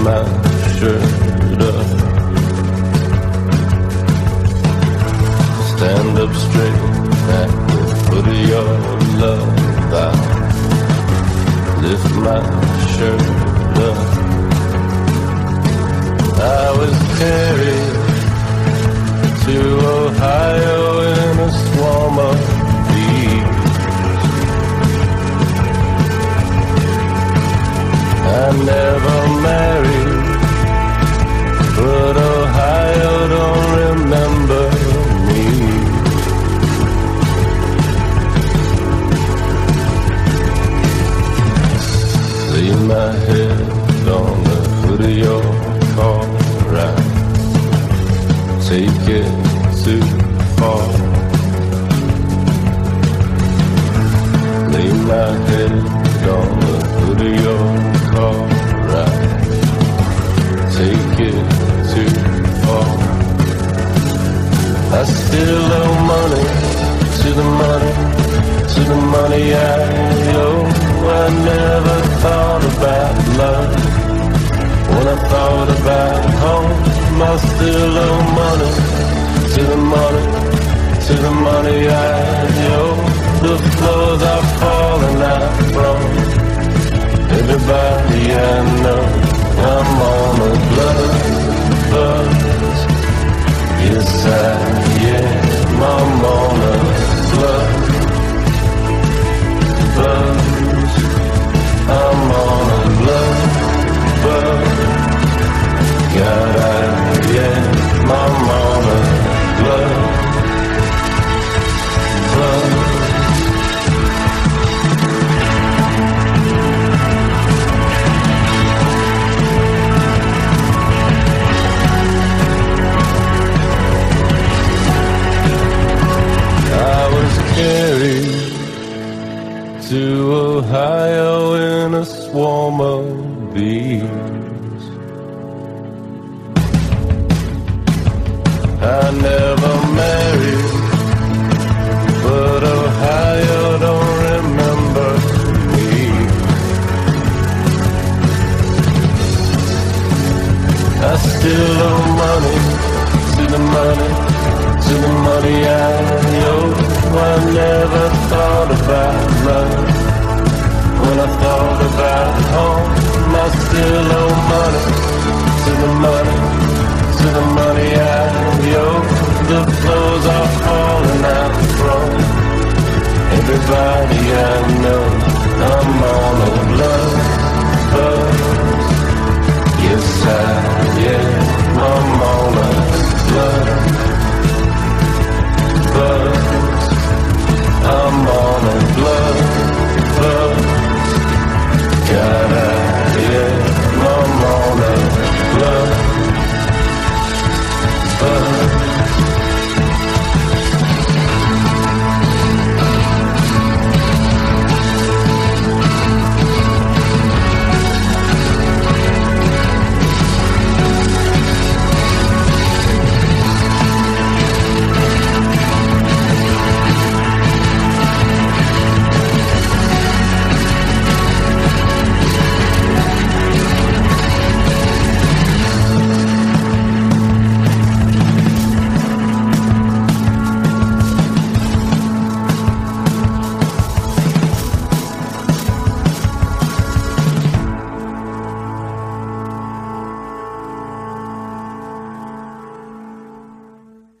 my shirt up. Stand up straight at the foot of your love. I lift my shirt up. I was carried to Ohio in a swarm of bees. I never married, but Ohio don't remember me. Lay my head on the hood of your car, right? Take it too far. Lay my head on the hood of your car, right? Take it too far. I still owe money to the money, to the money I owe. I never thought about love. When I thought about home, I still owe money to the money, to the money I owe. The floors are falling out from everybody I know. I'm on a blood buzz. Yes, I am. I'm on a blood buzz. I'm on a blood buzz. God, I am. I'm on a blood buzz. Carried to Ohio in a swarm of bees. I never married, but Ohio don't remember me. I still owe money to the money, to the money I owe. I never thought about love. When I thought about home, I still owe money